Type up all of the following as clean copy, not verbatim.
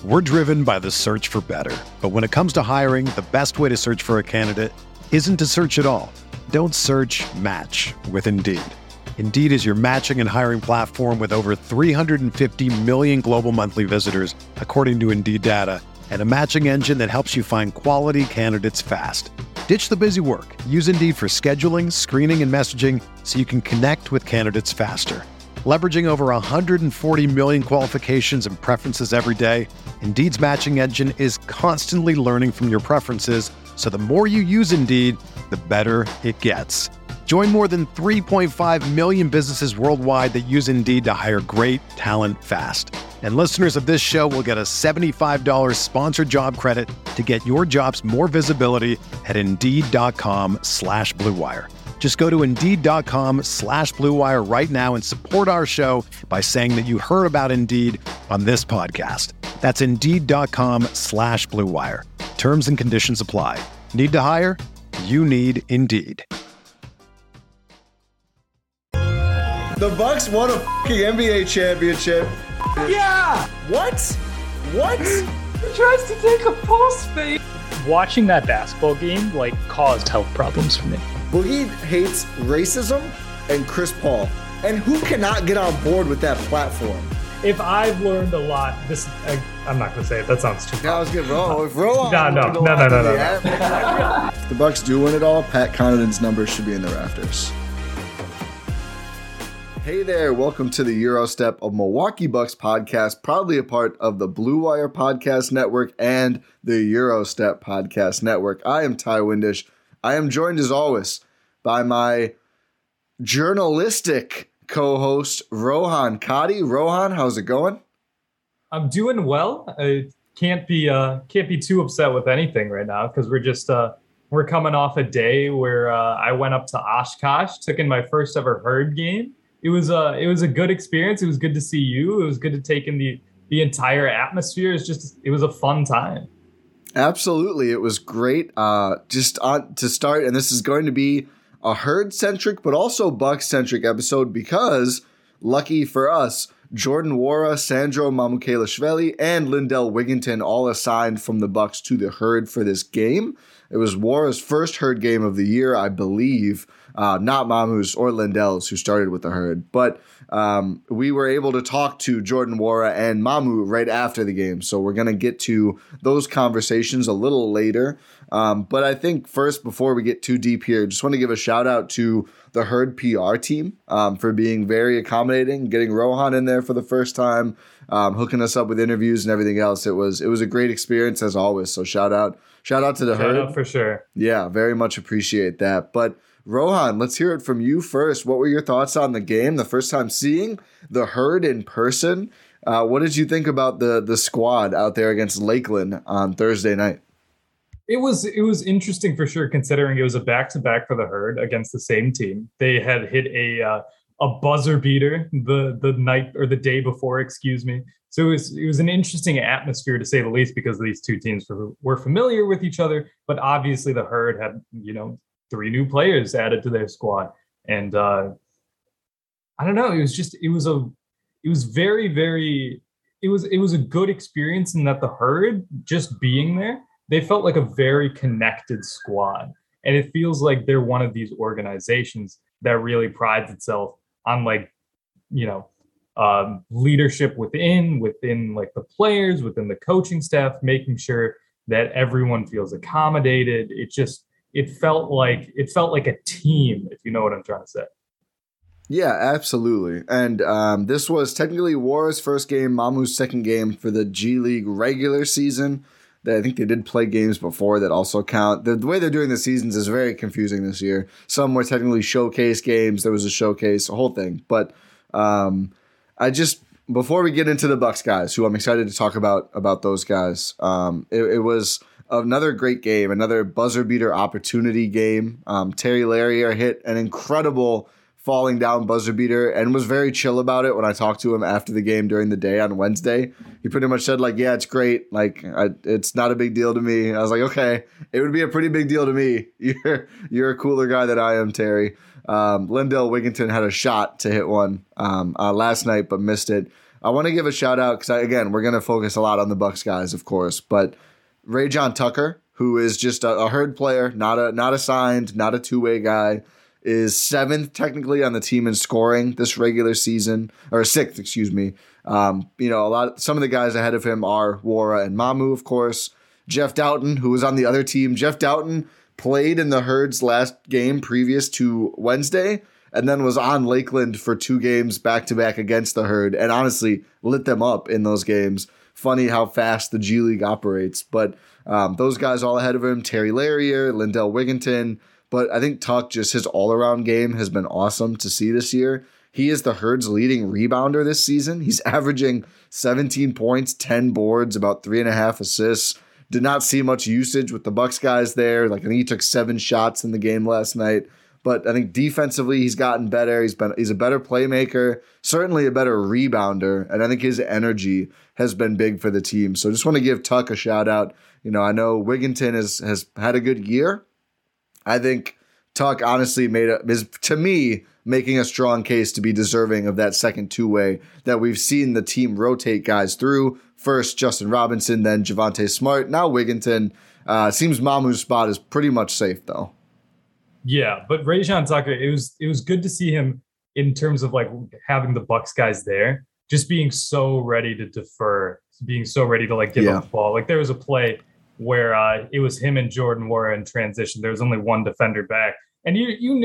We're driven by the search for better. But when it comes to hiring, the best way to search for a candidate isn't to search at all. Don't search, match with Indeed. Indeed is your matching and hiring platform with over 350 million global monthly visitors, according to Indeed data, and a matching engine that helps you find quality candidates fast. Ditch the busy work. Use Indeed for scheduling, screening, and messaging so you can connect with candidates faster. Leveraging over 140 million qualifications and preferences every day, Indeed's matching engine is constantly learning from your preferences, so the more you use Indeed, the better it gets. Join more than 3.5 million businesses worldwide that use Indeed to hire great talent fast. And listeners of this show will get a $75 sponsored job credit to get your jobs more visibility at Indeed.com/Blue Wire. Just go to Indeed.com/Blue Wire right now and support our show by saying that you heard about Indeed on this podcast. That's Indeed.com/Blue Wire. Terms and conditions apply. Need to hire? You need Indeed. The Bucks won a fucking NBA championship. Yeah! What? What? He tries to take a pulse fake. Watching that basketball game, caused health problems for me. Boogie hates racism and Chris Paul. And who cannot get on board with that platform? If I've learned a lot, I'm not going to say it. That sounds too I was going to roll. If roll on. No. If the Bucks do win it all, Pat Connaughton's numbers should be in the rafters. Hey there, welcome to the Eurostep, a Milwaukee Bucks podcast, proudly a part of the Blue Wire Podcast Network and the Eurostep Podcast Network. I am Ty Windish. I am joined as always by my journalistic co-host, Rohan Kadi. Rohan, how's it going? I'm doing well. I can't be too upset with anything right now because we're coming off a day where I went up to Oshkosh, took in my first ever Herd game. It was a good experience. It was good to see you. It was good to take in the entire atmosphere. It was a fun time. Absolutely. It was great. To start, and this is going to be a Herd-centric but also Bucks-centric episode because, lucky for us, Jordan Nwora, Sandro Mamukelashvili, and Lindell Wigginton all assigned from the Bucks to the Herd for this game. It was Nwora's first Herd game of the year, I believe. Not Mamu's or Lindell's, who started with the Herd. But we were able to talk to Jordan Nwora and Mamu right after the game. So we're going to get to those conversations a little later. But I think first, before we get too deep here, just want to give a shout out to the Herd PR team for being very accommodating, getting Rohan in there for the first time, hooking us up with interviews and everything else. It was a great experience as always. So shout out to the Herd. Shout out for sure. Yeah, very much appreciate that. But Rohan, let's hear it from you first. What were your thoughts on the game? The first time seeing the Herd in person. What did you think about the squad out there against Lakeland on Thursday night? It was interesting for sure, considering it was a back-to-back for the Herd against the same team. They had hit a buzzer beater the night or the day before, excuse me. So it was an interesting atmosphere to say the least because these two teams were familiar with each other, but obviously the Herd had 3 new players added to their squad, and I don't know. It was a good experience in that the Herd, just being there, they felt like a very connected squad. And it feels like they're one of these organizations that really prides itself on leadership within like the players, within the coaching staff, making sure that everyone feels accommodated. It felt like a team, if you know what I'm trying to say. Yeah, absolutely. And this was technically Nwora's first game, Mamu's second game for the G League regular season. I think they did play games before that also count. The way they're doing the seasons is very confusing this year. Some were technically showcase games. There was a showcase, a whole thing. But before we get into the Bucks guys, who I'm excited to talk about those guys, it was another great game, another buzzer beater opportunity game. Terry Larrier hit an incredible falling down buzzer beater and was very chill about it when I talked to him after the game during the day on Wednesday. He pretty much said, yeah, it's great. It's not a big deal to me. I was like, okay, it would be a pretty big deal to me. You're a cooler guy than I am, Terry. Lindell Wigginton had a shot to hit one last night, but missed it. I want to give a shout out because, again, we're going to focus a lot on the Bucks guys, of course, but Rayjon Tucker, who is just a Herd player, not assigned, not a two-way guy, is 7th technically on the team in scoring this regular season, or 6th, excuse me. Some of the guys ahead of him are Wara and Mamu, of course. Jeff Doughton, who was on the other team. Jeff Doughton played in the Herd's last game previous to Wednesday, and then was on Lakeland for 2 games back-to-back against the Herd, and honestly lit them up in those games. Funny how fast the G League operates. But those guys all ahead of him, Terry Larrier, Lindell Wigginton. But I think Tuck, just his all-around game has been awesome to see this year. He is the Herd's leading rebounder this season. He's averaging 17 points, 10 boards, about 3.5 assists. Did not see much usage with the Bucks guys there. I think he took 7 shots in the game last night. But I think defensively he's gotten better. He's a better playmaker, certainly a better rebounder, and I think his energy has been big for the team. So just want to give Tuck a shout out. I know Wigginton has had a good year. I think Tuck honestly is, to me, making a strong case to be deserving of that second two-way that we've seen the team rotate guys through. First, Justin Robinson, then Javonte Smart, now Wigginton. Seems Mamu's spot is pretty much safe, though. Yeah, but Rayjon Tucker, it was good to see him in terms of having the Bucks guys there, just being so ready to defer, being so ready to give up the ball. There was a play where it was him and Jordan Wara in transition. There was only one defender back. And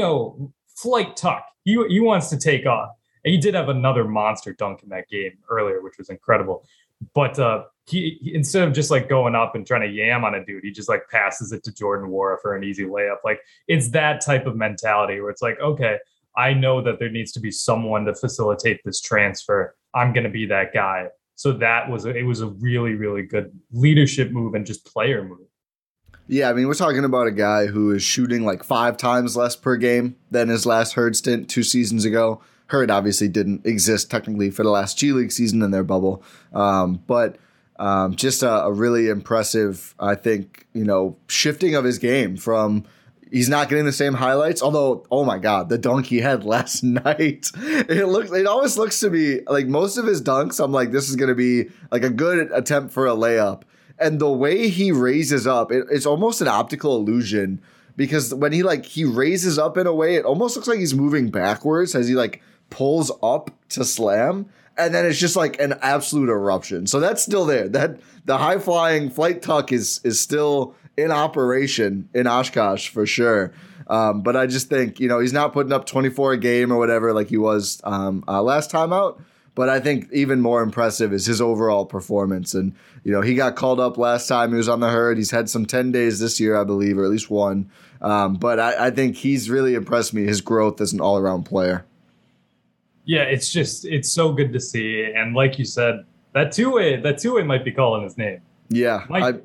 Flight Tuck, he wants to take off. And he did have another monster dunk in that game earlier, which was incredible. But he instead of just going up and trying to yam on a dude, he just passes it to Jordan Wara for an easy layup. It's that type of mentality where it's okay, I know that there needs to be someone to facilitate this transfer. I'm going to be that guy. So it was a really, really good leadership move and just player move. Yeah, I mean, we're talking about a guy who is shooting 5 times less per game than his last Herd stint 2 seasons ago. Herd obviously didn't exist technically for the last G League season in their bubble. But just a really impressive, I think, shifting of his game from he's not getting the same highlights. Although, oh my God, the dunk he had last night, it always looks to me most of his dunks, I'm this is going to be a good attempt for a layup. And the way he raises up, it's almost an optical illusion because when he raises up in a way, it almost looks like he's moving backwards as he pulls up to slam. And then it's just an absolute eruption. So that's still there. That the high flying Flight Tuck is still in operation in Oshkosh for sure. But I just think, he's not putting up 24 a game or whatever like he was last time out. But I think even more impressive is his overall performance. And, he got called up last time he was on the Herd. He's had some 10 days this year, I believe, or at least one. But I think he's really impressed me, his growth as an all-around player. Yeah, it's so good to see. And like you said, that two-way might be calling his name. Yeah. No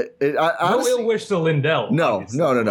ill wish to Lindell. No.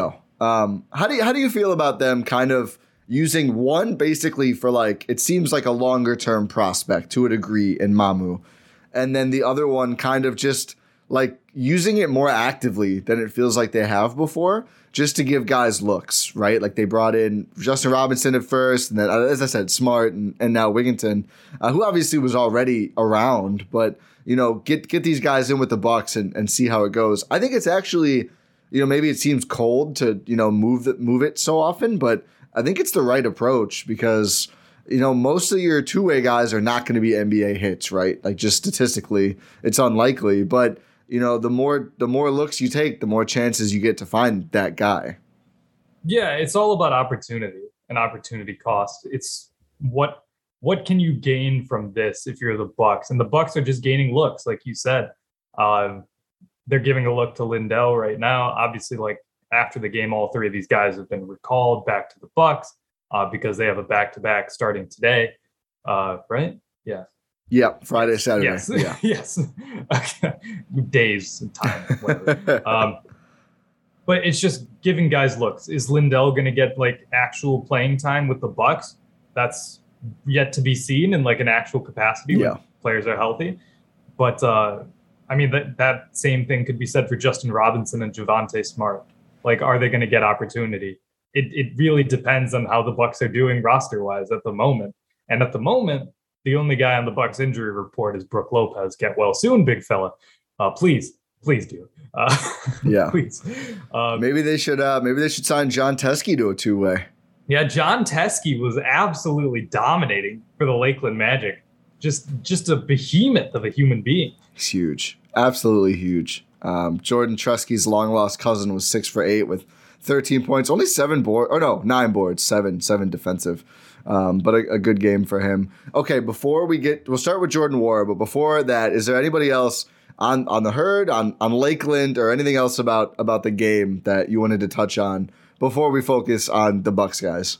How do you feel about them kind of using one basically for it seems like a longer term prospect to a degree in Mamu, and then the other one kind of just using it more actively than it feels like they have before, just to give guys looks, right? They brought in Justin Robinson at first, and then, as I said, Smart, and now Wigginton, who obviously was already around, but get these guys in with the Bucks and see how it goes. I think it's actually, maybe it seems cold to move it so often, but I think it's the right approach because most of your two-way guys are not going to be NBA hits, right? Just statistically, it's unlikely, but the more looks you take, the more chances you get to find that guy. Yeah, it's all about opportunity and opportunity cost. It's what can you gain from this if you're the Bucks? And the Bucks are just gaining looks, like you said. They're giving a look to Lindell right now. Obviously, after the game, all 3 of these guys have been recalled back to the Bucks because they have a back-to-back starting today. Right? Yeah. Yeah, Friday, Saturday. Yes. Yeah. Yes. Okay. Days and time, whatever. But it's just giving guys looks. Is Lindell going to get actual playing time with the Bucks? That's yet to be seen in an actual capacity when players are healthy. But I mean, that same thing could be said for Justin Robinson and Javonte Smart. Are they going to get opportunity? It really depends on how the Bucks are doing roster-wise at the moment. And at the moment, the only guy on the Bucks injury report is Brook Lopez. Get well soon, big fella. Please do. Yeah, please. Maybe they should sign John Teskey to a two-way. Yeah, John Teskey was absolutely dominating for the Lakeland Magic. Just a behemoth of a human being. He's huge, absolutely huge. Jordan Trusky's long-lost cousin was 6 for 8 with 13 points, only 9 boards, seven defensive. But a good game for him. Okay, we'll start with Jordan Nwora, but before that, is there anybody else on the herd, on Lakeland, or anything else about the game that you wanted to touch on before we focus on the Bucks guys?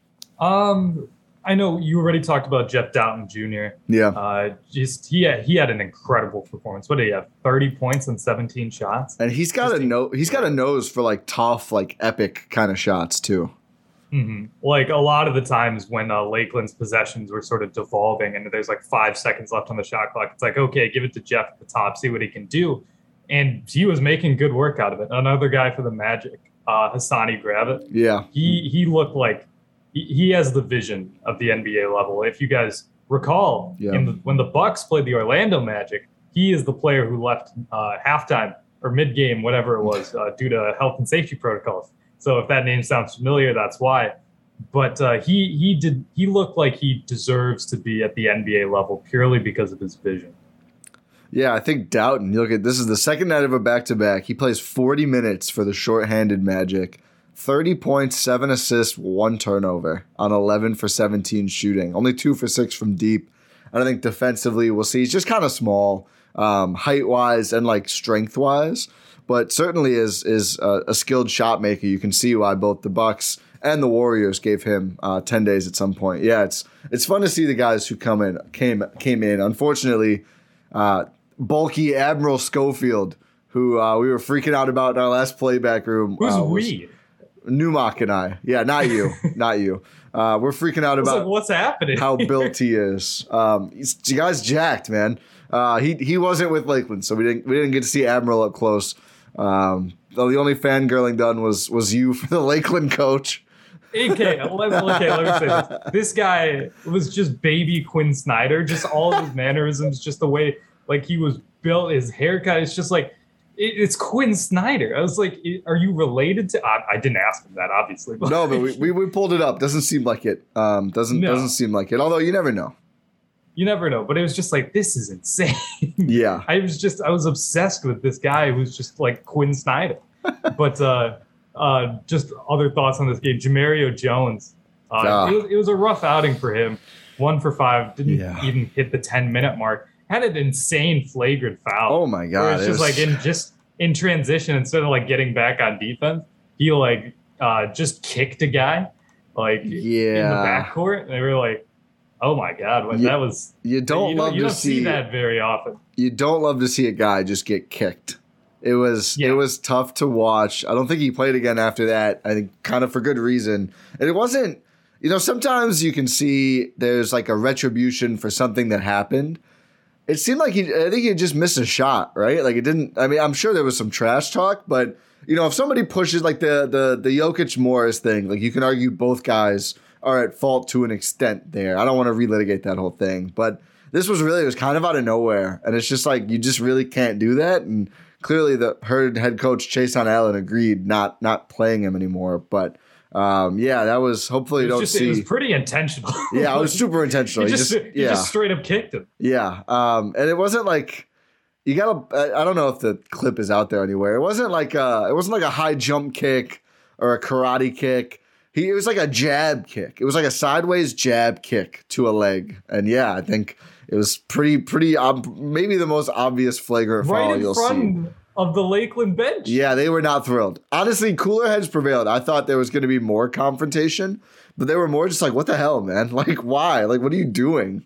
I know you already talked about Jeff Doughton Jr. Yeah. He had an incredible performance. What did he have? 30 points and 17 shots. And he's got a nose for like tough, like epic kind of shots too. Mm-hmm. Like a lot of the times when Lakeland's possessions were sort of devolving and there's like 5 seconds left on the shot clock, it's like, okay, give it to Jeff at the top, see what he can do. And he was making good work out of it. Another guy for the Magic, Hassani Gravett. Yeah. He looked like he has the vision of the NBA level. If you guys recall, when the Bucks played the Orlando Magic, he is the player who left halftime or mid-game, whatever it was, due to health and safety protocols. So if that name sounds familiar, that's why. But he looked like he deserves to be at the NBA level purely because of his vision. Yeah, I think Doughton, this is the second night of a back-to-back. He plays 40 minutes for the shorthanded Magic. 30 points, 7 assists, 1 turnover on 11 for 17 shooting. Only 2 for 6 from deep. And I think defensively, we'll see. He's just kind of small, height-wise and like strength-wise. But certainly is a skilled shot maker. You can see why both the Bucks and the Warriors gave him 10 days at some point. Yeah, it's fun to see the guys who came in. Unfortunately, bulky Admiral Schofield, who we were freaking out about in our last playback room. Who's we? Newmark and I. Yeah, not you. Not you. We're freaking out about what's happening, how built he is. The guy's jacked, man. He wasn't with Lakeland, so we didn't get to see Admiral up close. The only fangirling done was you for the Lakeland coach. Okay, let me say this. This guy was just baby Quinn Snyder. Just all of his mannerisms, just the way like he was built, his haircut. It's just like it's Quinn Snyder. I was like, are you related to? I didn't ask him that, obviously. But no, but we pulled it up. Doesn't seem like it. Doesn't seem like it. Although you never know. You never know. But it was just like, this is insane. Yeah. I was obsessed with this guy who's just like Quinn Snyder. But just other thoughts on this game. Jamario Jones. It was a rough outing for him. 1 for 5. Didn't even hit the 10-minute mark. Had an insane flagrant foul. Oh my god! It's just in transition, instead of like getting back on defense, he like just kicked a guy in the backcourt, and they were like, "Oh my god!" That was you don't see that very often. You don't love to see a guy just get kicked. It was tough to watch. I don't think he played again after that. I think kind of for good reason, and it wasn't. Sometimes you can see there's like a retribution for something that happened. It seemed like I think he just missed a shot, right? Like it didn't. I mean, I'm sure there was some trash talk, but if somebody pushes like the Jokic Morris thing, like you can argue both guys are at fault to an extent there. I don't want to relitigate that whole thing, but this was kind of out of nowhere, and it's just like you just really can't do that. And clearly, the Herd head coach Chason Allen agreed not playing him anymore, but. That was hopefully It was pretty intentional. Yeah, it was super intentional. He just straight up kicked him. Yeah, and it wasn't like you gotta. I don't know if the clip is out there anywhere. It wasn't like a high jump kick or a karate kick. It was like a jab kick. It was like a sideways jab kick to a leg, and I think it was pretty maybe the most obvious flagrant foul you'll see. Of the Lakeland bench. Yeah, they were not thrilled. Honestly, cooler heads prevailed. I thought there was going to be more confrontation, but they were more just like, what the hell, man? Like, why? Like, what are you doing?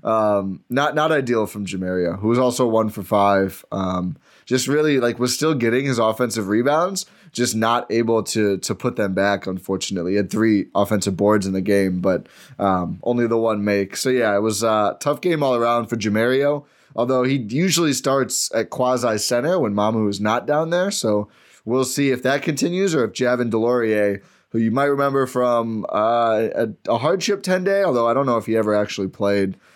Not ideal from Jamario, who was also 1 for 5. Just really was still getting his offensive rebounds, just not able to put them back, unfortunately. He had 3 offensive boards in the game, but only the 1 make. So, it was a tough game all around for Jamario. Although he usually starts at quasi center when Mamu is not down there. So we'll see if that continues or if Javin DeLaurier, who you might remember from a hardship 10-day, although I don't know if he ever actually played,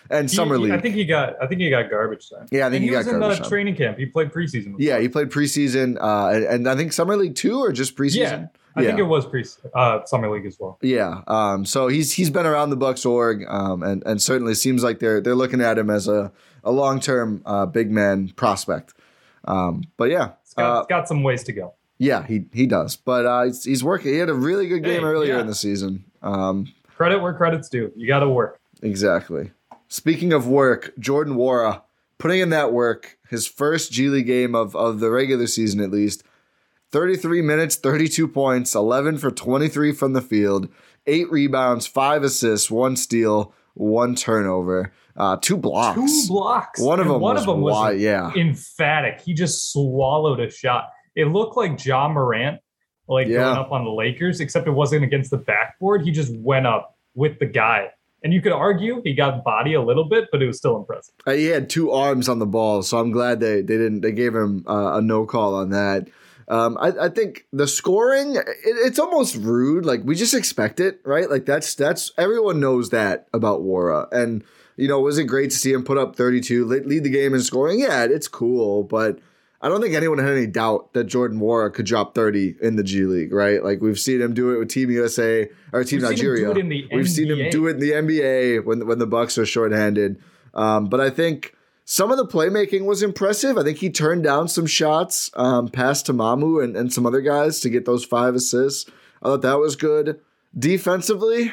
and summer league. I think he got garbage time. Yeah, I think he got garbage time. He was in training camp. He played preseason. Yeah, he played preseason, and I think summer league too, or just preseason. Yeah, I think it was summer league as well. Yeah. So he's been around the Bucks org, and certainly seems like they're looking at him as a long-term big man prospect. But yeah, it's got some ways to go. Yeah, he does. But he's working. He had a really good game earlier in the season. Credit where credit's due. You got to work. Exactly. Speaking of work, Jordan Nwora putting in that work, his first G League game of the regular season at least. 33 minutes, 32 points, 11 for 23 from the field, 8 rebounds, 5 assists, 1 steal, 1 turnover, 2 blocks. 2 blocks. One of them was emphatic. He just swallowed a shot. It looked like Ja Morant going up on the Lakers, except it wasn't against the backboard. He just went up with the guy. And you could argue he got body a little bit, but it was still impressive. He had 2 arms on the ball, so I'm glad they gave him a no call on that. I think the scoring, it's almost rude. Like, we just expect it, right? Like, that's everyone knows that about Nwora. And, was it great to see him put up 32, lead the game in scoring? Yeah, it's cool, but I don't think anyone had any doubt that Jordan Nwora could drop 30 in the G League, right? Like, we've seen him do it with Team USA or Team Nigeria. We've seen him do it in the NBA when the Bucks are shorthanded. But I think some of the playmaking was impressive. I think he turned down some shots past to Mamu and some other guys to get those 5 assists. I thought that was good. Defensively,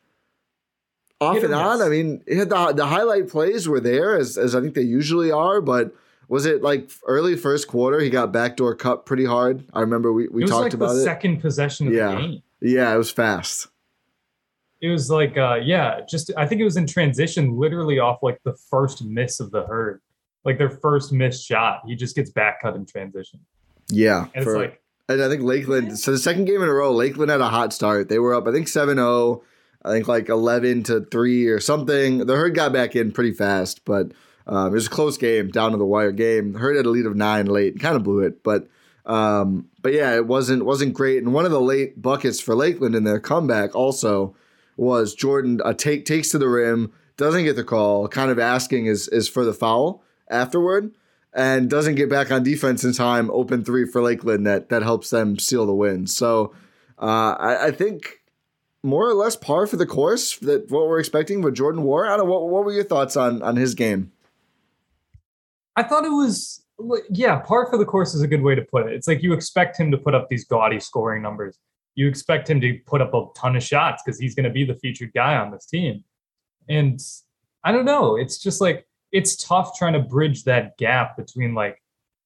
off and on. I mean, the highlight plays were there as I think they usually are, but was it like early first quarter he got backdoor cut pretty hard? I remember we talked about it. It was like the second possession of the game. Yeah, it was fast. It was like, I think it was in transition, literally off like the first miss of the Herd, like their first missed shot. He just gets back cut in transition. Yeah. And and I think Lakeland, so the second game in a row, Lakeland had a hot start. They were up, I think 7-0, I think like 11-3 or something. The Herd got back in pretty fast, but it was a close game, down to the wire game. The Herd had a lead of 9 late, kind of blew it, but yeah, it wasn't great. And one of the late buckets for Lakeland in their comeback also was Jordan takes to the rim, doesn't get the call, kind of asking is for the foul afterward, and doesn't get back on defense in time. Open 3 for Lakeland that helps them seal the win. So I think more or less par for the course that what we're expecting with Jordan Nwora. I don't know, what were your thoughts on his game? I thought it was, par for the course is a good way to put it. It's like you expect him to put up these gaudy scoring numbers. You expect him to put up a ton of shots because he's going to be the featured guy on this team. And I don't know. It's just like, it's tough trying to bridge that gap between like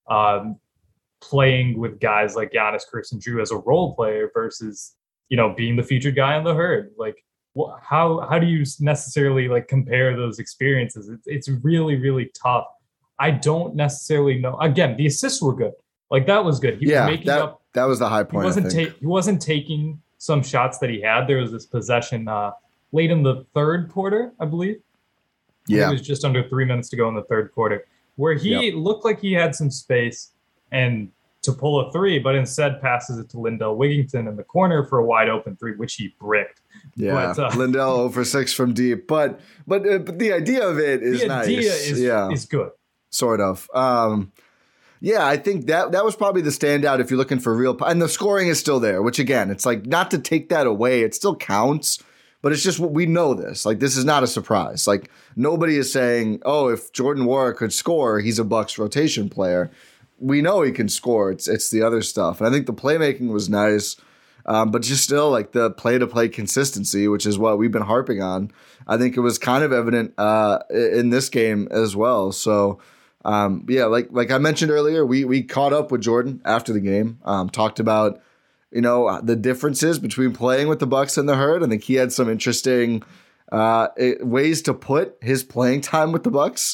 playing with guys like Giannis, Chris, and Drew as a role player versus, being the featured guy on the Herd. Like, how do you necessarily like compare those experiences? It's really, really tough. I don't necessarily know. Again, the assists were good. Like, that was good. He was making up. That was the high point. He wasn't taking some shots that he had. There was this possession late in the third quarter, I believe. Yeah. It was just under 3 minutes to go in the third quarter, where he looked like he had some space and to pull a 3, but instead passes it to Lindell Wigginton in the corner for a wide open 3, which he bricked. Yeah, Lindell 0 for 6 from deep. But the idea of it is nice. The idea is good. Sort of. Yeah, I think that was probably the standout if you're looking for real. And the scoring is still there, which again, it's like not to take that away. It still counts, but it's just what we know this. Like, this is not a surprise. Like, nobody is saying, oh, if Jordan Nwora could score, he's a Bucks rotation player. We know he can score. It's the other stuff. And I think the playmaking was nice, but just still like the play-to-play consistency, which is what we've been harping on. I think it was kind of evident in this game as well. So, like I mentioned earlier, we caught up with Jordan after the game, talked about, the differences between playing with the Bucks and the Herd. I think he had some interesting ways to put his playing time with the Bucks,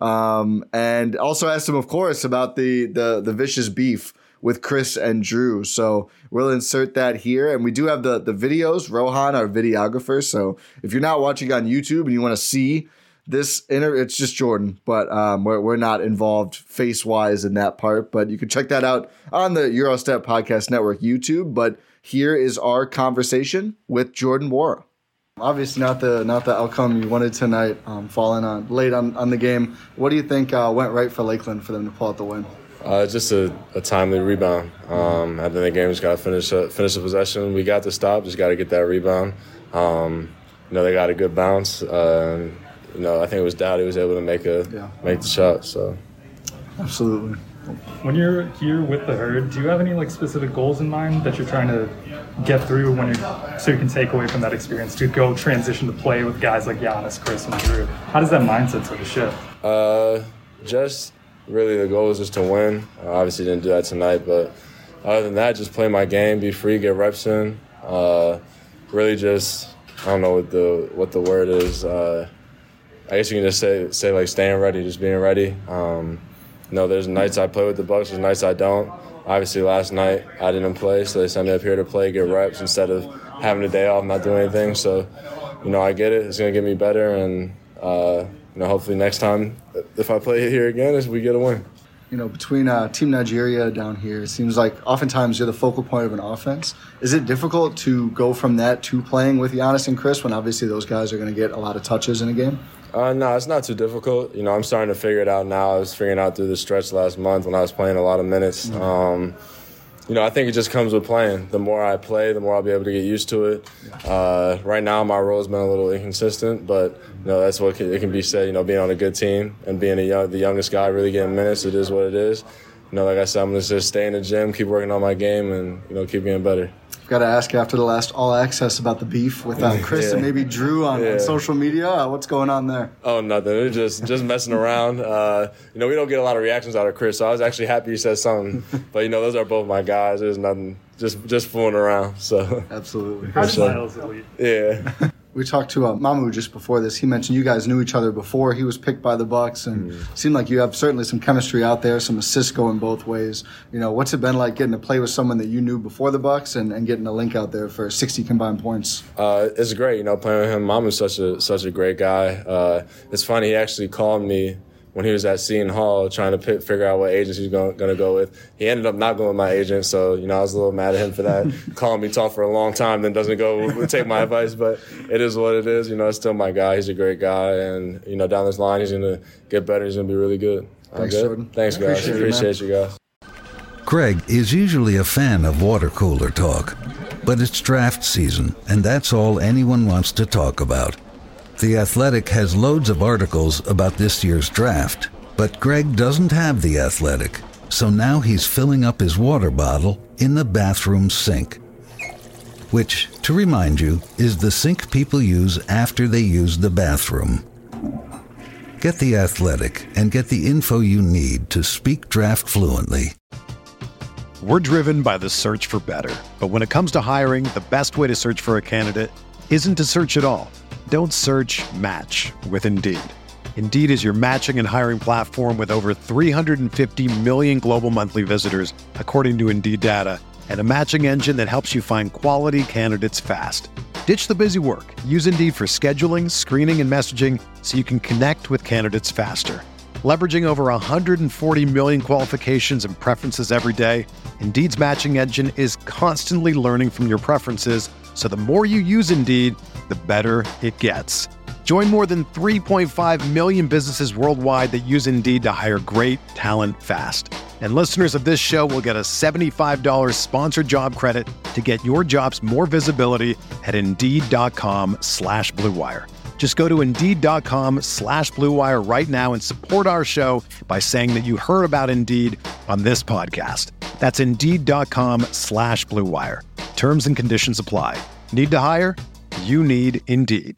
and also asked him, of course, about the vicious beef with Chris and Drew. So we'll insert that here. And we do have the videos, Rohan, our videographer. So if you're not watching on YouTube and you want to see this it's just Jordan, but we're not involved face-wise in that part. But you can check that out on the Eurostep Podcast Network YouTube. But here is our conversation with Jordan Nwora. Obviously not the outcome you wanted tonight, falling on late on the game. What do you think went right for Lakeland for them to pull out the win? Just a timely rebound. At the game, just got to finish the possession. We got the stop, just got to get that rebound. They got a good bounce. I think it was Dowdy was able to make the shot. So, absolutely. When you're here with the Herd, do you have any specific goals in mind that you're trying to get through so you can take away from that experience to go transition to play with guys like Giannis, Chris, and Drew? How does that mindset sort of shift? Just really the goal is just to win. Obviously didn't do that tonight, but other than that, just play my game, be free, get reps in. Really just, I don't know what the word is. I guess you can just say like staying ready, just being ready. There's nights I play with the Bucks, there's nights I don't. Obviously last night I didn't play, so they sent me up here to play, get reps instead of having a day off, not doing anything. So, I get it. It's going to get me better, and hopefully next time if I play here again, we get a win. Between Team Nigeria down here, it seems like oftentimes you're the focal point of an offense. Is it difficult to go from that to playing with Giannis and Chris when obviously those guys are going to get a lot of touches in a game? No, it's not too difficult. I'm starting to figure it out now. I was figuring out through the stretch last month when I was playing a lot of minutes. I think it just comes with playing. The more I play, the more I'll be able to get used to it. Right now, my role's been a little inconsistent, but that's what it can be said. Being on a good team and being the youngest guy, really getting minutes, it is what it is. Like I said, I'm going to just stay in the gym, keep working on my game, and keep getting better. I've got to ask you after the last All Access about the beef with Chris and maybe Drew on social media. What's going on there? Oh, nothing. They're just messing around. We don't get a lot of reactions out of Chris, so I was actually happy he said something. But, those are both my guys. There's nothing, just fooling around. So absolutely. Miles elite. Yeah. We talked to Mamu just before this. He mentioned you guys knew each other before he was picked by the Bucks, and seemed like you have certainly some chemistry out there, some assists going both ways. What's it been like getting to play with someone that you knew before the Bucks and getting a link out there for 60 combined points? It's great, playing with him. Mamu's such a great guy. It's funny, he actually called me when he was at Seton Hall trying to figure out what agents he's going to go with. He ended up not going with my agent, so, I was a little mad at him for that. Calling me talk for a long time, then doesn't go take my advice, but it is what it is. It's still my guy. He's a great guy, and, down this line, he's going to get better. He's going to be really good. Thanks, Jordan. Thanks, guys. Appreciate you guys. Greg is usually a fan of water cooler talk, but it's draft season, and that's all anyone wants to talk about. The Athletic has loads of articles about this year's draft, but Greg doesn't have The Athletic, so now he's filling up his water bottle in the bathroom sink, which, to remind you, is the sink people use after they use the bathroom. Get The Athletic and get the info you need to speak draft fluently. We're driven by the search for better, but when it comes to hiring, the best way to search for a candidate isn't to search at all. Don't search, match with Indeed. Indeed is your matching and hiring platform with over 350 million global monthly visitors, according to Indeed data, and a matching engine that helps you find quality candidates fast. Ditch the busy work. Use Indeed for scheduling, screening, and messaging so you can connect with candidates faster. Leveraging over 140 million qualifications and preferences every day, Indeed's matching engine is constantly learning from your preferences, so the more you use Indeed, the better it gets. Join more than 3.5 million businesses worldwide that use Indeed to hire great talent fast. And listeners of this show will get a $75 sponsored job credit to get your jobs more visibility at Indeed.com/Blue Wire. Just go to Indeed.com/Blue Wire right now and support our show by saying that you heard about Indeed on this podcast. That's Indeed.com/Blue Wire. Terms and conditions apply. Need to hire? You need Indeed.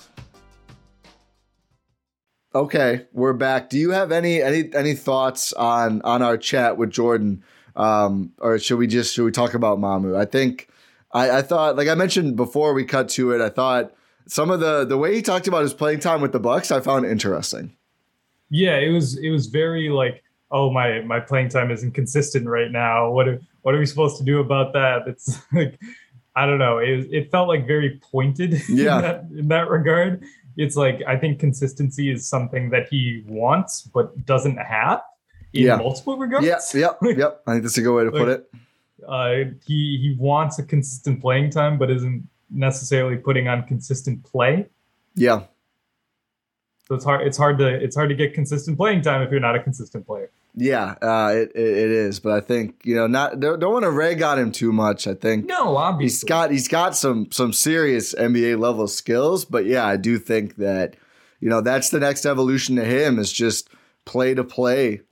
Okay, we're back. Do you have any thoughts on our chat with Jordan, or should we talk about Mamu? I thought, like I mentioned before we cut to it, I thought some of the way he talked about his playing time with the Bucks, I found interesting. Yeah, it was very like, oh, my playing time isn't consistent right now. What are we supposed to do about that? It's like, I don't know. It felt like very pointed in that regard. It's like, I think consistency is something that he wants but doesn't have in multiple regards. Yep. I think that's a good way to put it. He wants a consistent playing time but isn't necessarily putting on consistent play. Yeah. So it's hard to get consistent playing time if you're not a consistent player. Yeah, it is, but I think don't want to rag on him too much. I think no, obviously he's got some serious NBA level skills, but yeah, I do think that that's the next evolution to him is just play to play,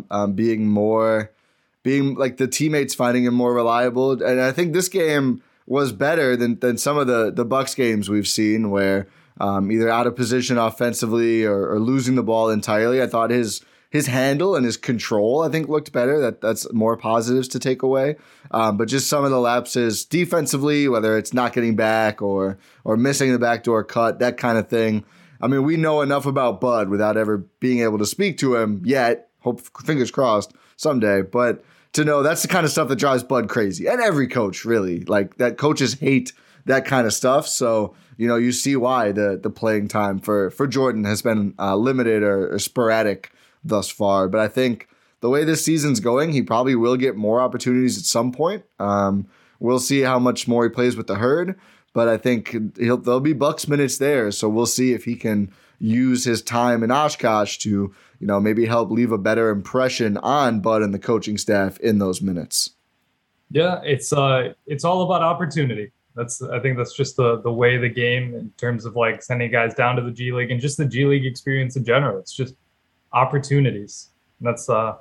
being like the teammates finding him more reliable, and I think this game was better than some of the Bucks games we've seen where either out of position offensively or losing the ball entirely. I thought his handle and his control, I think, looked better. That's more positives to take away. But just some of the lapses defensively, whether it's not getting back or missing the backdoor cut, that kind of thing. I mean, we know enough about Bud without ever being able to speak to him yet. Hope, fingers crossed, someday. But to know that's the kind of stuff that drives Bud crazy. And every coach, really. Like, that coaches hate that kind of stuff. So, you see why the playing time for Jordan has been limited or sporadic thus far. But I think the way this season's going, he probably will get more opportunities at some point. We'll see how much more he plays with the Herd, but I think there'll be Bucks minutes there. So we'll see if he can use his time in Oshkosh to, maybe help leave a better impression on Bud and the coaching staff in those minutes. Yeah, it's all about opportunity. I think that's just the way the game in terms of like sending guys down to the G League and just the G League experience in general. It's just opportunities. That's the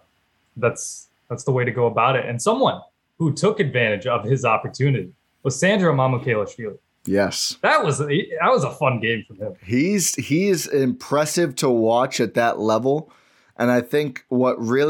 way to go about it. And someone who took advantage of his opportunity was Sandro Mamukelashvili. Yes, that was a fun game for him. He's impressive to watch at that level, and I think it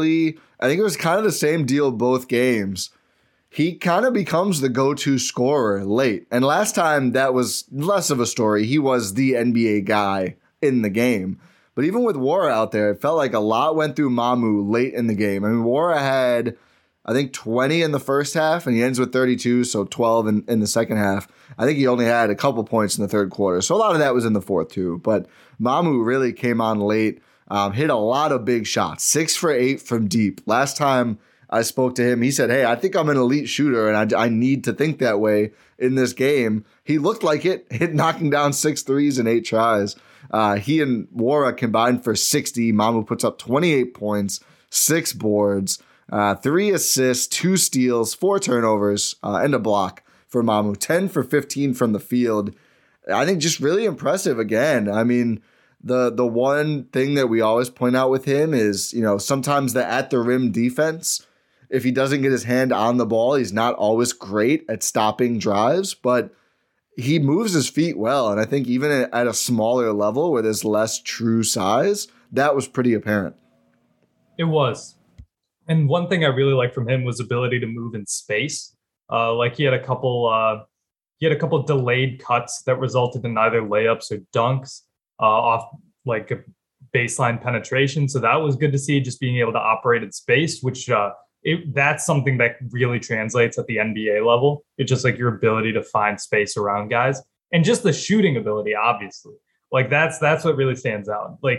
was kind of the same deal both games. He kind of becomes the go-to scorer late, and last time that was less of a story. He was the NBA guy in the game. But even with Wara out there, it felt like a lot went through Mamu late in the game. I mean, Wara had, I think, 20 in the first half, and he ends with 32, so 12 in the second half. I think he only had a couple points in the third quarter, so a lot of that was in the fourth too. But Mamu really came on late, hit a lot of big shots, 6 for 8 from deep. Last time I spoke to him, he said, hey, I think I'm an elite shooter, and I need to think that way in this game. He looked like it, knocking down 6 threes and 8 tries. He and Wara combined for 60. Mamu puts up 28 points, 6 boards, 3 assists, 2 steals, 4 turnovers, and a block for Mamu. 10 for 15 from the field. I think just really impressive again. I mean, the one thing that we always point out with him is, sometimes the at the rim defense, if he doesn't get his hand on the ball, he's not always great at stopping drives, but he moves his feet well, and I think even at a smaller level where there's less true size, that was pretty apparent. It was. And one thing I really liked from him was ability to move in space. Like he had a couple delayed cuts that resulted in either layups or dunks off like a baseline penetration. So that was good to see, just being able to operate in space, which that's something that really translates at the NBA level. It's just like your ability to find space around guys and just the shooting ability, obviously. Like that's what really stands out. Like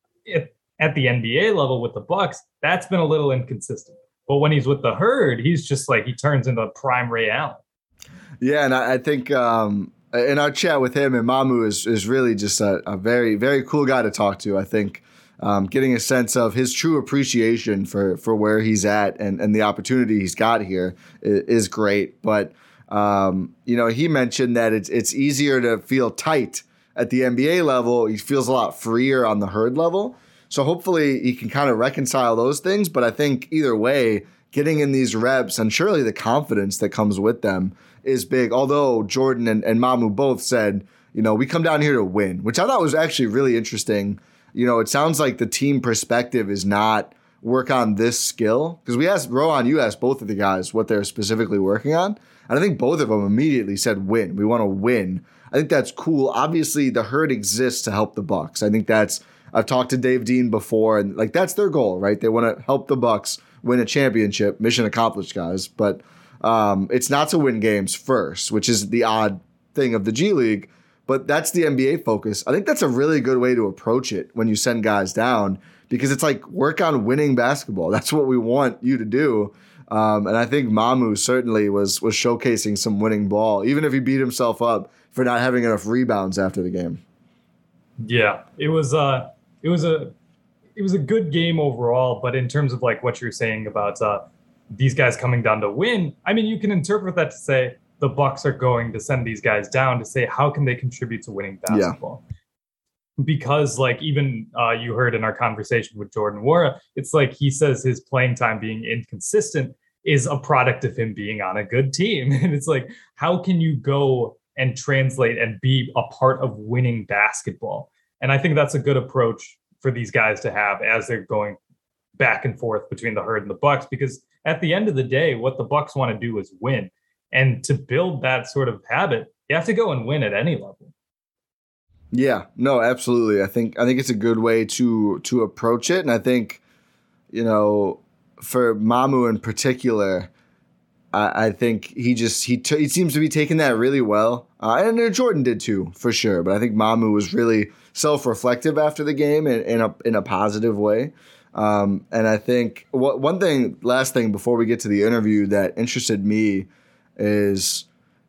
at the NBA level with the Bucks, that's been a little inconsistent. But when he's with the Herd, he's just like, he turns into a prime Ray Allen. Yeah, and I think in our chat with him, and Mamu is really just a very, very cool guy to talk to. I think getting a sense of his true appreciation for where he's at and the opportunity he's got here is great. But, he mentioned that it's easier to feel tight at the NBA level. He feels a lot freer on the Herd level. So hopefully he can kind of reconcile those things. But I think either way, getting in these reps and surely the confidence that comes with them is big. Although Jordan and Mamu both said, we come down here to win, which I thought was actually really interesting. It sounds like the team perspective is not work on this skill. Because we asked, Rohan, you asked both of the guys what they're specifically working on. And I think both of them immediately said win. We want to win. I think that's cool. Obviously, the Herd exists to help the Bucks. I think I've talked to Dave Dean before, and like that's their goal, right? They want to help the Bucks win a championship. Mission accomplished, guys. But it's not to win games first, which is the odd thing of the G League. But that's the NBA focus. I think that's a really good way to approach it when you send guys down, because it's like work on winning basketball. That's what we want you to do. And I think Mamu certainly was showcasing some winning ball, even if he beat himself up for not having enough rebounds after the game. Yeah, it was a good game overall. But in terms of like what you're saying about these guys coming down to win, I mean, you can interpret that to say the Bucks are going to send these guys down to say how can they contribute to winning basketball. Yeah. Because like even you heard in our conversation with Jordan Nwora, it's like he says his playing time being inconsistent is a product of him being on a good team. And it's like, how can you go and translate and be a part of winning basketball? And I think that's a good approach for these guys to have as they're going back and forth between the Herd and the Bucks, because at the end of the day, what the Bucks want to do is win. And to build that sort of habit, you have to go and win at any level. Yeah, no, absolutely. I think it's a good way to approach it. And I think, you know, for Mamu in particular, I think he seems to be taking that really well. And Jordan did too, for sure. But I think Mamu was really self-reflective after the game in a positive way. And I think last thing before we get to the interview that interested me is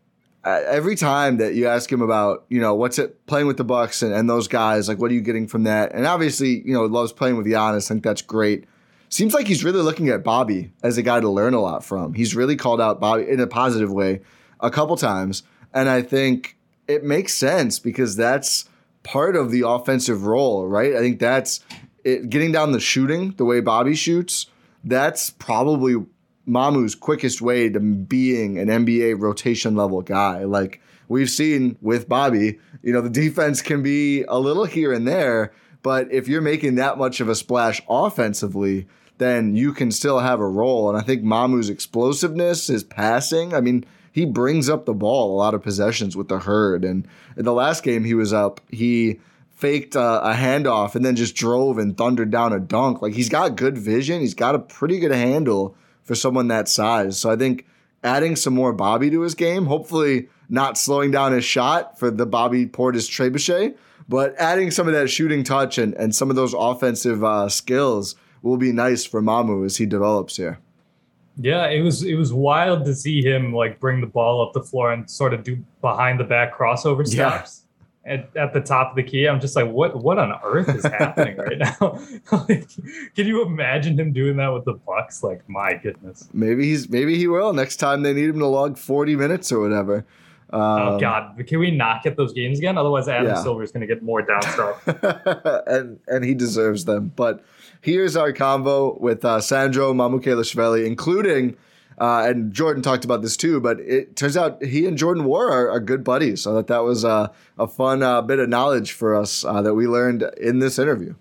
every time that you ask him about, you know, what's it playing with the Bucks and those guys, like, what are you getting from that? And obviously, you know, loves playing with Giannis. I think that's great. Seems like he's really looking at Bobby as a guy to learn a lot from. He's really called out Bobby in a positive way a couple times. And I think it makes sense because that's part of the offensive role, right? I think that's it, getting down the shooting, the way Bobby shoots. That's probably Mamu's quickest way to being an NBA rotation level guy. Like we've seen with Bobby, you know, the defense can be a little here and there, but if you're making that much of a splash offensively, then you can still have a role. And I think Mamu's explosiveness, his passing, I mean, he brings up the ball a lot of possessions with the Herd. And in the last game he was up, he faked a handoff and then just drove and thundered down a dunk. Like he's got good vision. He's got a pretty good handle for someone that size. So I think adding some more Bobby to his game, hopefully not slowing down his shot for the Bobby Portis Trebuchet, but adding some of that shooting touch and some of those offensive skills will be nice for Mamu as he develops here. Yeah, it was wild to see him like bring the ball up the floor and sort of do behind the back crossover steps at the top of the key. I'm just like, what on earth is happening right now? Like, can you imagine him doing that with the Bucks? Like, my goodness. Maybe he will next time they need him to log 40 minutes or whatever. Oh God, can we not get those games again? Otherwise, Adam Silver is going to get more downstroke. and he deserves them. But here's our convo with Sandro Mamukelashvili, including, and Jordan talked about this too, but it turns out he and Jordan Nwora are good buddies. So that was a fun bit of knowledge for us that we learned in this interview.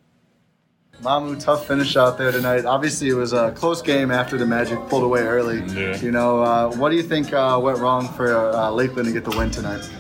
Mamu, tough finish out there tonight. Obviously, it was a close game after the Magic pulled away early. Yeah. You know, what do you think went wrong for Lakeland to get the win tonight?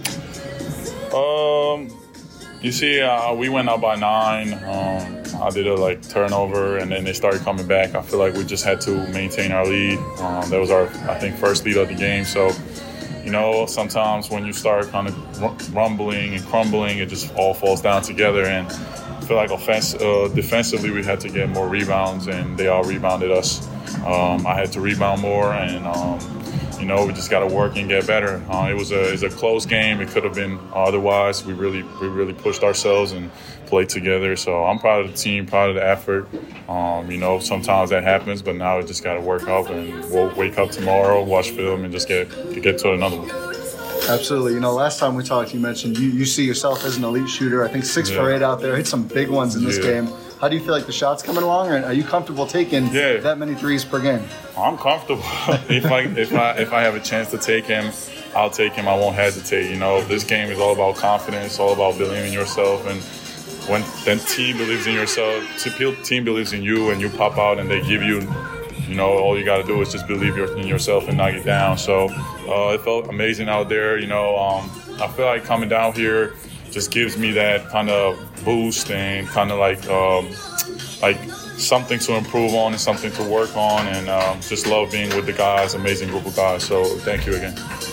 You see, we went up by 9. I did a turnover, and then they started coming back. I feel like we just had to maintain our lead. That was our, I think, first lead of the game. So, you know, sometimes when you start kind of rumbling and crumbling, it just all falls down together. And I feel like defensively we had to get more rebounds, and they all rebounded us. I had to rebound more, and you know, we just got to work and get better. It was a close game. It could have been otherwise. We really pushed ourselves and played together. So I'm proud of the team, proud of the effort. You know, sometimes that happens, but now we just got to work up, and we'll wake up tomorrow, watch film, and just get to another one. Absolutely. You know, last time we talked, you mentioned you see yourself as an elite shooter. I think 6 for 8 out there. Hit some big ones in this game. How do you feel like the shots coming along? Or are you comfortable taking that many threes per game? I'm comfortable. if I have a chance to take him, I'll take him. I won't hesitate. You know, this game is all about confidence, all about believing in yourself. And when the team believes in yourself, team believes in you, and you pop out and they give you, you know, all you got to do is just believe in yourself and knock it down. So it felt amazing out there. You know, I feel like coming down here just gives me that kind of boost and kind of like something to improve on and something to work on, and just love being with the guys, amazing group of guys. So thank you again.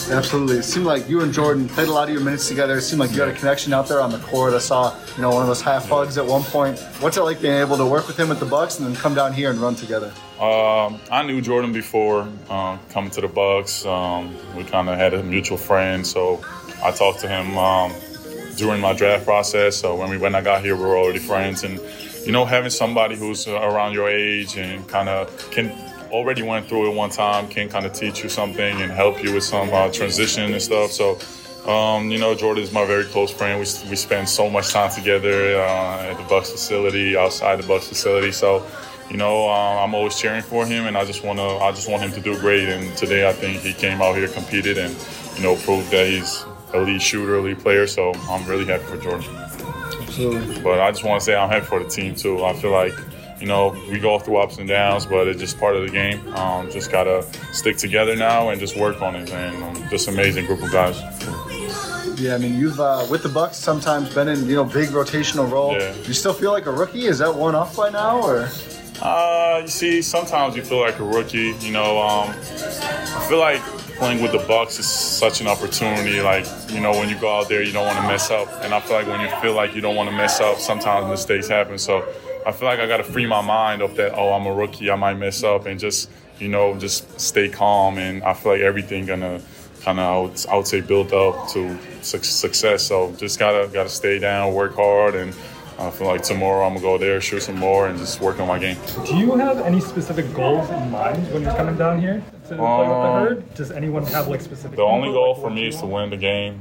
Absolutely. It seemed like you and Jordan played a lot of your minutes together. It seemed like you had a connection out there on the court. I saw, one of those half hugs at one point. What's it like being able to work with him at the Bucks and then come down here and run together? I knew Jordan before coming to the Bucks. We kind of had a mutual friend, so I talked to him during my draft process. So when I got here, we were already friends. And, having somebody who's around your age and kind of already went through it one time, can kind of teach you something and help you with some transition and stuff. So, Jordan is my very close friend. We spend so much time together at the Bucks facility, outside the Bucks facility. So, I'm always cheering for him, and I just want him to do great. And today, I think he came out here, competed, and proved that he's elite shooter, elite player. So I'm really happy for Jordan. Absolutely. But I just want to say I'm happy for the team too. I feel like we go through ups and downs, but it's just part of the game. Just got to stick together now and just work on it. And just amazing group of guys. Yeah, I mean, you've, with the Bucks, sometimes been in, big rotational role. Yeah. You still feel like a rookie? Is that worn off by now, or? You see, sometimes you feel like a rookie. I feel like playing with the Bucks is such an opportunity. Like, when you go out there, you don't want to mess up. And I feel like when you feel like you don't want to mess up, sometimes mistakes happen. So I feel like I got to free my mind of that, I'm a rookie, I might mess up, and just stay calm. And I feel like everything gonna kind of, I would say, build up to success. So just gotta stay down, work hard, and I feel like tomorrow I'm gonna go there, shoot some more, and just work on my game. Do you have any specific goals in mind when you're coming down here to play with the Herd? Does anyone have specific? The only goal for me is to win the game.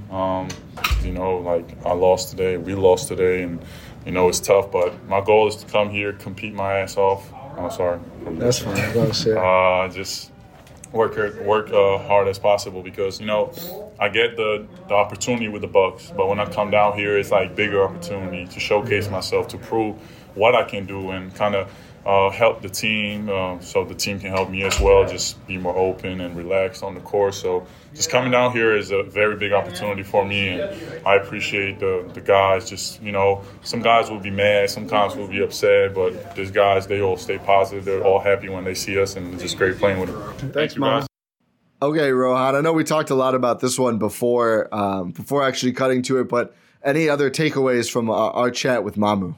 I lost today, we lost today, and it's tough. But my goal is to come here, compete my ass off. I'm sorry. That's fine. Just work hard as possible because I get the opportunity with the Bucks, but when I come down here, it's like bigger opportunity to showcase myself, to prove what I can do, and kind of help the team, so the team can help me as well. Just be more open and relaxed on the court. So just coming down here is a very big opportunity for me, and I appreciate the guys. Just some guys will be mad, sometimes will be upset, but these guys, they all stay positive. They're all happy when they see us, and it's just great playing with them. Thanks, Mom. Okay, Rohan, I know we talked a lot about this one before actually cutting to it, but any other takeaways from our chat with Mamu?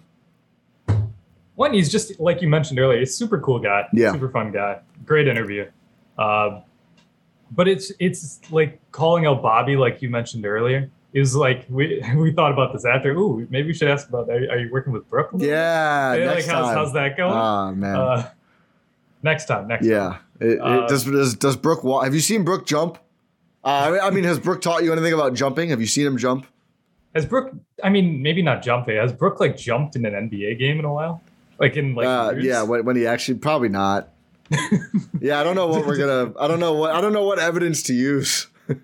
One, he's just, like you mentioned earlier, he's a super cool guy, super fun guy, great interview. But it's like calling out Bobby, like you mentioned earlier. Is like we thought about this after. Ooh, maybe we should ask about that. Are you working with Brooke? Yeah, next time. How's that going? Oh man, next time. Yeah. Does Brooke? Have you seen Brooke jump? Has Brooke taught you anything about jumping? Have you seen him jump? Has Brooke? Maybe not jumping. Has Brooke jumped in an NBA game in a while? Years? Yeah, when he actually probably not. Yeah, I don't know what we're gonna. I don't know what evidence to use.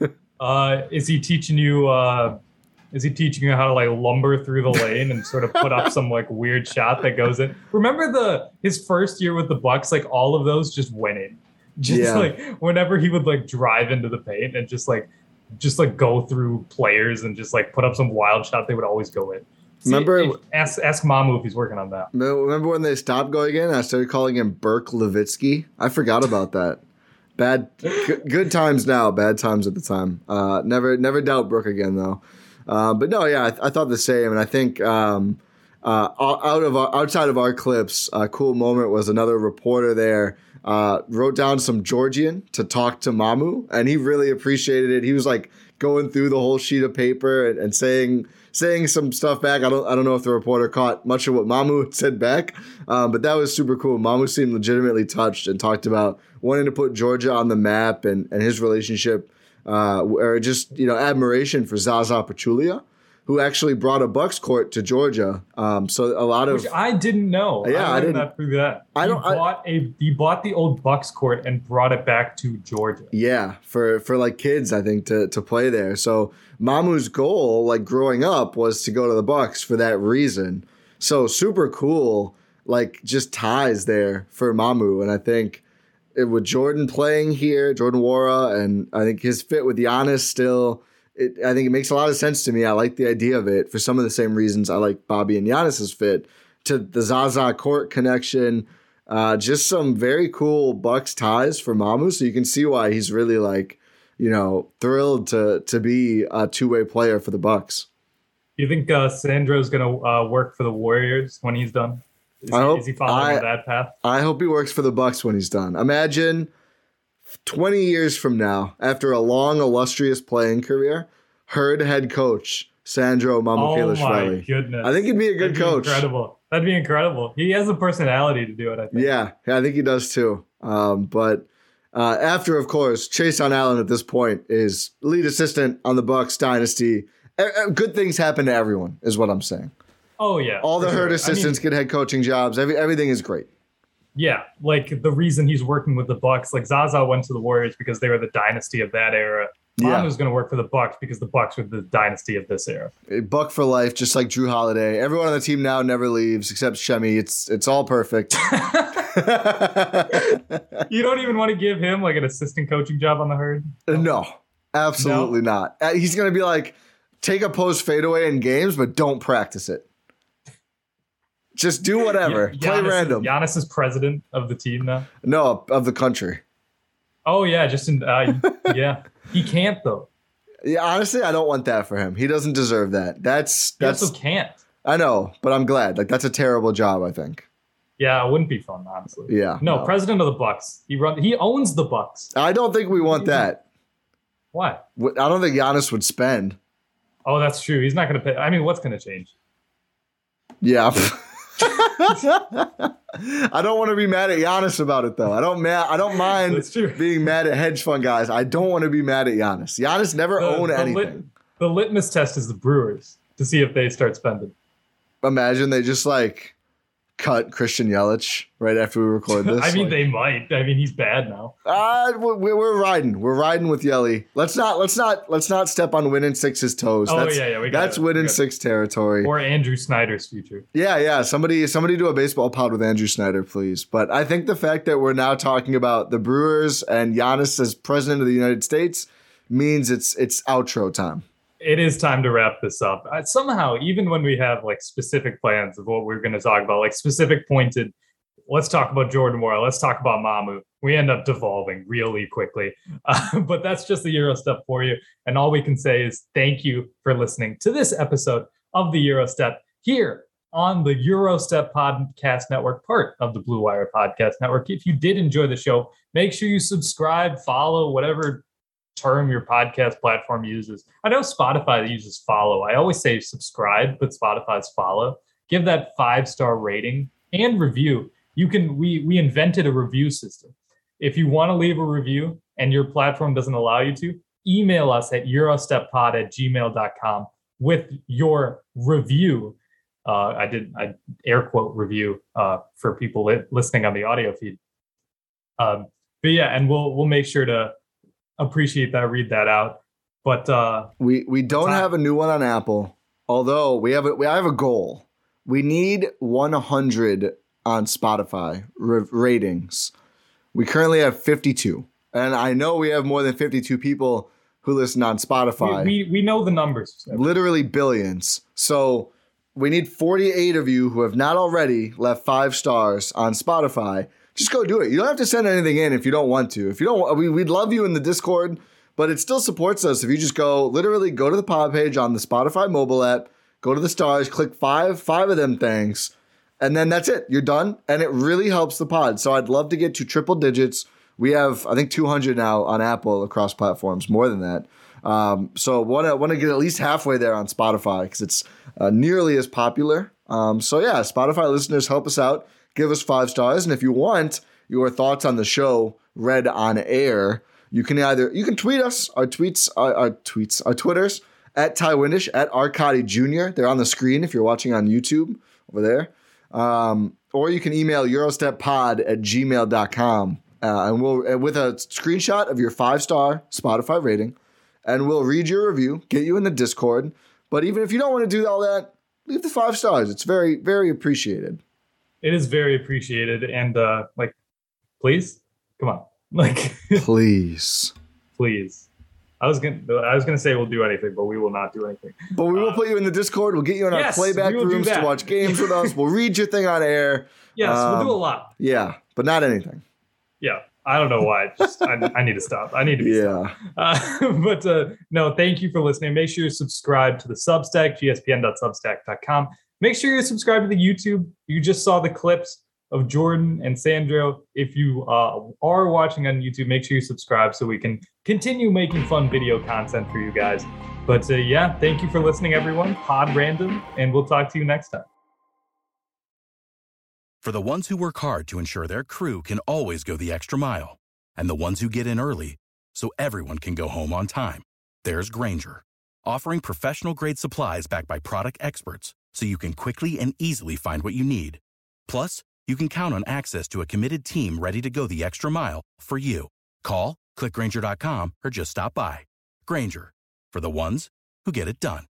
Is he teaching you? Is he teaching you how to lumber through the lane and sort of put up some weird shot that goes in? Remember his first year with the Bucks, all of those just went in. Whenever he would drive into the paint and just go through players and just put up some wild shot, they would always go in. Ask Mamu if he's working on that. Remember when they stopped going in? I started calling him Burke Levitsky. I forgot about that. Good times now, bad times at the time. Never doubt Brooke again though. But no, yeah, I thought the same, and I think outside of our clips, a cool moment was another reporter there wrote down some Georgian to talk to Mamu, and he really appreciated it. He was going through the whole sheet of paper and saying some stuff back. I don't know if the reporter caught much of what Mamu said back, but that was super cool. Mamu seemed legitimately touched and talked about wanting to put Georgia on the map and his relationship, or just admiration for Zaza Pachulia, who actually brought a Bucks court to Georgia. So a lot of, which I didn't know. Yeah, I didn't. Not through that. He bought the old Bucks court and brought it back to Georgia. Yeah, for kids, I think to play there. So Mamu's goal, growing up, was to go to the Bucks for that reason. So super cool, just ties there for Mamu, and I think with Jordan playing here, Jordan Nwora, and I think his fit with Giannis still. I think it makes a lot of sense to me. I like the idea of it for some of the same reasons I like Bobby and Giannis's fit, to the Zaza court connection. Just some very cool Bucks ties for Mamu. So you can see why he's really thrilled to be a two-way player for the Bucks. Do you think Sandro's going to work for the Warriors when he's done? Is he following that path? I hope he works for the Bucks when he's done. Imagine 20 years from now, after a long, illustrious playing career, Herd head coach Sandro Mamukelashvili. Oh my goodness! I think he'd be a good coach. Incredible. That'd be incredible. He has the personality to do it, I think. Yeah, I think he does too. But after, of course, Chason Allen at this point is lead assistant on the Bucks dynasty. Good things happen to everyone, is what I'm saying. Oh, yeah. All the Herd assistants get head coaching jobs. Everything is great. Yeah, like the reason he's working with the Bucks, like Zaza went to the Warriors because they were the dynasty of that era. Manu's going to work for the Bucks because the Bucks were the dynasty of this era. A Buck for life, just like Drew Holiday. Everyone on the team now never leaves except Shemi. It's all perfect. You don't even want to give him like an assistant coaching job on the Herd? No, absolutely not. He's going to be like, take a post fadeaway in games, but don't practice it. Just do whatever. Play random. Giannis is president of the team now? No, of the country. Oh, yeah. Just in, yeah. He can't, though. Yeah, honestly, I don't want that for him. He doesn't deserve that. He also can't. I know, but I'm glad. Like, that's a terrible job, I think. Yeah, it wouldn't be fun, honestly. Yeah. No, president of the Bucks. He owns the Bucks. I don't think we want that. Why? I don't think Giannis would spend. Oh, that's true. He's not going to pay. I mean, what's going to change? Yeah. I don't want to be mad at Giannis about it, though. I don't mind being mad at hedge fund guys. I don't want to be mad at Giannis. Giannis never owned anything. The litmus test is the Brewers to see if they start spending. Imagine they just cut Christian Yelich right after we record this. I mean, they might. I mean, he's bad now. We're riding. We're riding with Yelly. Let's not step on Win in Six's toes. That's Win in Six territory. Or Andrew Snyder's future. Yeah. Somebody do a baseball pod with Andrew Snyder, please. But I think the fact that we're now talking about the Brewers and Giannis as president of the United States means it's outro time. It is time to wrap this up. Somehow, even when we have specific plans of what we're going to talk about, specific pointed, let's talk about Jordan Moore, let's talk about Mamu, we end up devolving really quickly. But that's just the Euro Step for you. And all we can say is thank you for listening to this episode of the Euro Step here on the Euro Step Podcast Network, part of the Blue Wire Podcast Network. If you did enjoy the show, make sure you subscribe, follow, whatever term your podcast platform uses. I know Spotify uses follow. I always say subscribe, but Spotify's follow. Give that 5-star rating and review. We invented a review system. If you want to leave a review and your platform doesn't allow you to, email us at eurosteppod@gmail.com with your review. I air quote review for people listening on the audio feed. But yeah, and we'll make sure to appreciate that, read that out. But we don't have a new one on Apple, although I have a goal. We need 100 on Spotify ratings. We currently have 52, and I know we have more than 52 people who listen on Spotify. We know the numbers, literally billions. So we need 48 of you who have not already left 5 stars on Spotify. Just go do it. You don't have to send anything in if you don't want to. If you don't, we'd love you in the Discord, but it still supports us if you just go to the pod page on the Spotify mobile app, go to the stars, click five of them things, and then that's it. You're done, and it really helps the pod. So I'd love to get to triple digits. We have, I think, 200 now on Apple across platforms, more than that. So want to get at least halfway there on Spotify because it's nearly as popular. So yeah, Spotify listeners, help us out. Give us 5 stars, and if you want your thoughts on the show read on air, you can tweet us. Our Twitters at Ty Windish, at Arcadi Jr. They're on the screen if you're watching on YouTube over there. Or you can email eurosteppod@gmail.com, and we'll with a screenshot of your 5-star Spotify rating, and we'll read your review, get you in the Discord. But even if you don't want to do all that, leave the 5 stars. It's very, very appreciated. It is very appreciated, and please, come on, please. I was gonna say we'll do anything, but we will not do anything. But we will put you in the Discord. We'll get you in our playback rooms to watch games with us. We'll read your thing on air. Yes, we'll do a lot. Yeah, but not anything. Yeah, I don't know why. I need to stop. I need to be stopped. But no, thank you for listening. Make sure you subscribe to the Substack, gspn.substack.com. Make sure you subscribe to the YouTube. You just saw the clips of Jordan and Sandro. If you are watching on YouTube, make sure you subscribe so we can continue making fun video content for you guys. But yeah, thank you for listening, everyone. Pod Random, and we'll talk to you next time. For the ones who work hard to ensure their crew can always go the extra mile, and the ones who get in early so everyone can go home on time, there's Grainger, offering professional-grade supplies backed by product experts so you can quickly and easily find what you need. Plus, you can count on access to a committed team ready to go the extra mile for you. Call, click Grainger.com, or just stop by. Grainger, for the ones who get it done.